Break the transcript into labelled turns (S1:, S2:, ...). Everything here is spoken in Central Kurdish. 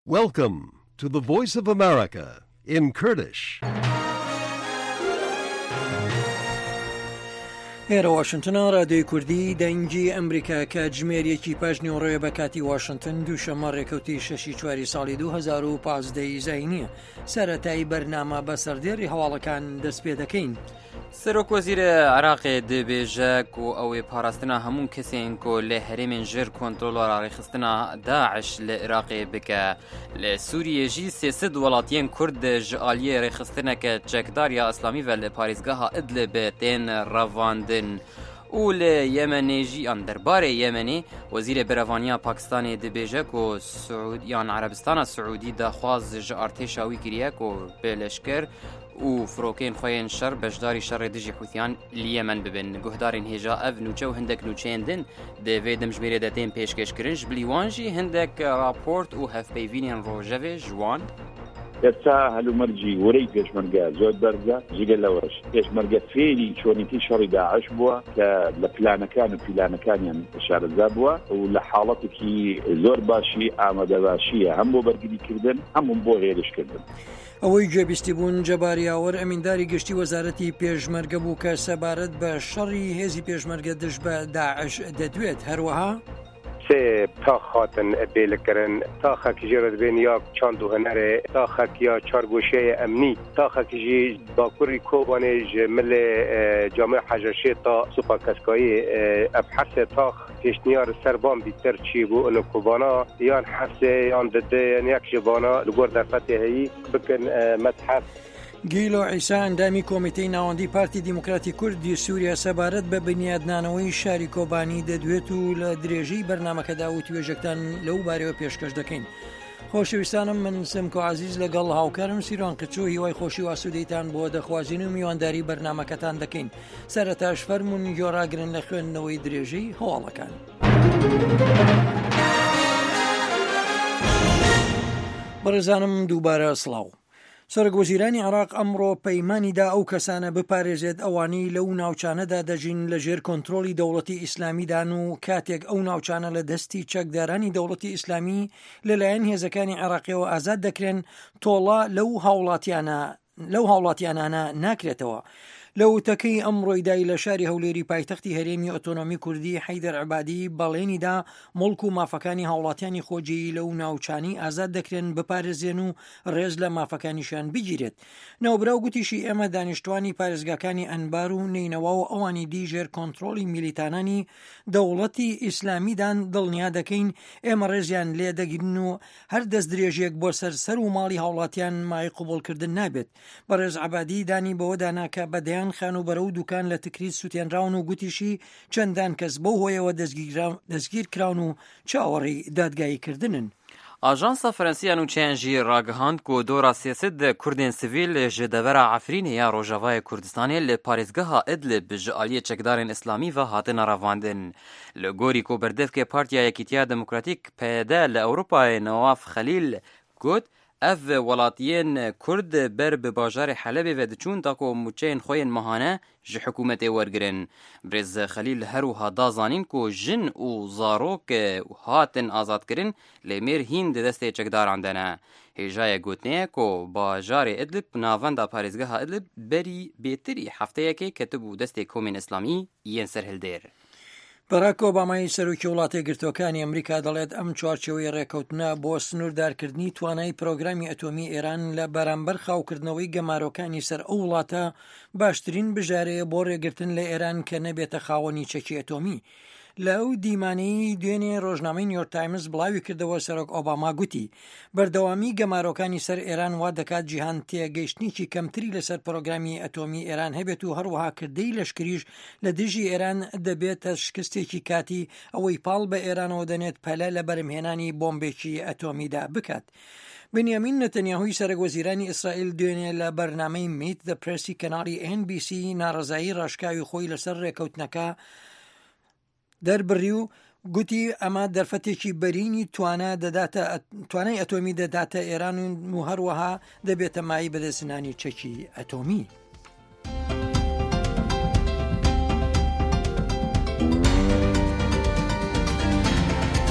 S1: Welcome to the Voice of America in Kurdish.
S2: هێرە واشنتنە ڕادیۆی کوردی دەنگی ئەمریکا کە جمێریەکی پاش نیوەڕۆیە بە کاتی واشنتن دووشەمە ڕێکەوتی 6 ساڵی 2015 زاینیە سەرەتایی بەرنامە بە سەردێڕی هەواڵەکان دەست پێ دەکەین.
S3: سەرۆک وەزیرە عێراقێ دەبێژە و ئەوێ پاراستنا هەموو کەسێن کۆ لە هەرێمێن ژێر کۆنترۆلە ڕێخستنا داعش لە عێراقێ بکە. لە سووریێژی 300 وڵاتیان کورد ji aliyê rêxistineke çekdariya Islamî ve li parêzgeha Idlibê tên revandin. û li Yemenê jî an derbarê Yemenê Wezîrê Berevaniya Pakistanê dibêje ku yan Erebistana Siûdî daxwaz ji artêşa wî kiriye ku bê leşker û firokên xwe yên şer beşdarî şerê dijî Hûtiyan li Yemen bibin. Guhdarên hêja ev nûçe û hindek nûçeyên din di vê dimjmêrê de tên pêşkêşkirin ji bilî wan jî hindek raport û hevpeyvînên rojevê ji wan
S4: ئێستا هەلومەرجی وەرەی پێشمەرگە زۆر بەرزە جگە لەوەش پێشمەرگە فێری چۆنیتی شەڕی داعش بووە کە لە پلانەکان و پیلانەکانیان شارەزا بووە و لە حاڵەتێکی زۆر باشی ئامادە باشیە هەم بۆ بەرگریکردن هەموو بۆ هێرشکردن.
S2: ئەوەی گوێبیستی بوون جەباریاوەر ئەمینداری گشتی وەزارەتی پێشمەرگە بوو کە سەبارەت بە شەڕی هێزی پێشمەرگە دژ بە داعش دەدوێت. هەروەها
S5: سه تا خاتن بیلکرن تا خکیجی رو بین یا چند دو هنره تا خک یا چارگوشه امنی تا خکیجی باکوری کوبانه جمل جامعه حجاشی تا سوپا کسکایی ابحث تا کشنیار سربان بیتر چی بو انو کوبانا یا حفظ یا دده یک جبانا لگور در فتحهی بکن متحف
S2: گیلۆ عیسا ئەندامی کۆمیتەی ناوەندی پارتی دیموکراتی کوردی سووریا سەبارەت بە بنیادنانەوەی شاری کۆبانی دەدوێت و لە درێژەی بەرنامەکەدا و توێژەکان لەو بارەوە پێشکەش دەکەین. خۆشەویستانم من سمکۆ عزیز لەگەڵ هاوکارم سیروان کچۆ هیوای خۆشی و ئاسوودەیتان بۆ دەخوازین و میوانداری بەرنامەکەتان دەکەین. سەرەتاش فەرموون گۆڕاگرن لە خوێندنەوەی درێژەی هەواڵەکان. بەڕێزانم دووبارە سڵاو. سەرۆکوەزیرانی عێراق ئەمڕۆ پەیمانیدا ئەو کەسانە بپارێزێت ئەوانەی لەو ناوچانەدا دەژین لەژێر کۆنترۆلی دەوڵەتی ئیسلامیدان و کاتێک ئەو ناوچانە لە دەستی چەکدارانی دەوڵەتی ئیسلامی لەلایەن هێزەکانی عێراقیەوە ئازاد دەکرێن تۆڵە لەو هاوڵاتیانانە ناکرێتەوە. لە وتەکەی ئەمڕۆی دای لە شاری هەولێری پایتەختی هەرێمی ئۆتۆنۆمی کوردی حەیدەر عەبادی بەڵێنیدا مڵک و مافەکانی هاوڵاتیانی خۆجێیی لەو ناوچانی ئازاد دەکرێن بپارێزێن و ڕێز لە مافەکانیشان بگیرێت. ناوبراو گوتیشی ئێمە دانیشتوانی پارێزگاکانی ئەنبار و نینەوە و ئەوانی دیژێر کۆنترۆلی میلیتانانی دەوڵەتی ئیسلامیدان دڵنیا دەکەین ئێمە ڕێزیان لێ دەگرن و هەر دەست درێژێک بۆ سەر و ماڵی هاوڵاتیان مای قوبوڵکردن نابێت. بەڕێز عەبادی دانی بەوە دانا کە بەدەیان خان و بەرە و دوکان لە تکریت سووتێنراون و گوتیشی چەندان کەس بەو هۆیەوە دەستگیر کراون و چاوەڕێی دادگایی کردنن.
S3: Ajansa Fransiya nûçeyên jî ragihand ku dora sêsed de Kurdên sivîl ji devera Efrînê ya Rojavayê Kurdistanê li parêzgeha Idlib ji aliyê çekdarên İslamî ve hatine revandin. Li gorî ku berdevkê Partiya Yekîtiya Demokratîk PYD li Ewropayê Nawaf Xelîl got ev welatiyên Kurd ber bi bajarê Helebê ve diçûn ta ku mûçeyên xwe yên mehane ji hikûmetê wergirin. Birêz Xelîl her wiha da zanîn ku jin û zarok hatin azadkirin lê mêr hîn di destê çekdaran de ne. Hêjayê gotinê ku bajarê Idlib navenda parêzgeha Idlib berî bêtirî hefteyekê ketibû destê komên İslamî yên serhildêr.
S2: بەراک ئۆبامای سەرۆکی وڵاتە یەکگرتوەکانی ئەمریکا دەڵێت ئەم چوارچێوەی ڕێکەوتنە بۆ سنووردارکردنی توانای پرۆگرامی ئەتۆمی ئێران لە بەرامبەر خاوکردنەوەی گەمارۆکانی سەر ئەو وڵاتە باشترین بژارەیە بۆ ڕێگرتن لە ئێران کە نەبێتە خاوەنی چەکی ئەتۆمی. لە ئەو دیمانەی دوێنێ ڕۆژنامەی نیویۆرک تایمز بڵاوی کردەوە سەرۆک ئۆباما گوتی بەردەوامی گەمارۆکانی سەر ئێران وا دەکات جیهان تێگەیشتنیکی کەمتری لەسەر پرۆگرامی ئەتۆمی ئێران هەبێت و هەروەها کردەی لەشکریش لە دژی ئێران دەبێتە شکستێکی کاتی ئەوەی پاڵ بە ئێرانەوە دەنێت پەلە لە بەرهێنانی بۆمبێکی ئەتۆمیدا بکات. بنیامین نەتەنیاهوی سەرۆکوەزیرانی ئیسرائیل دوێنێ لە بەرنامەی میت دە پرسی کەناڵی NBC ناڕەزایی ڕاشکاوی خۆی لەسەر ڕێکەوتنەکە دەربڕی و گوتی ئەمە دەرفەتێکی بەرینی توانای ئەتۆمی دەداتە ئێران و هەروەها دەبێتە مای بەدەستنانی چەکی ئەتۆمی.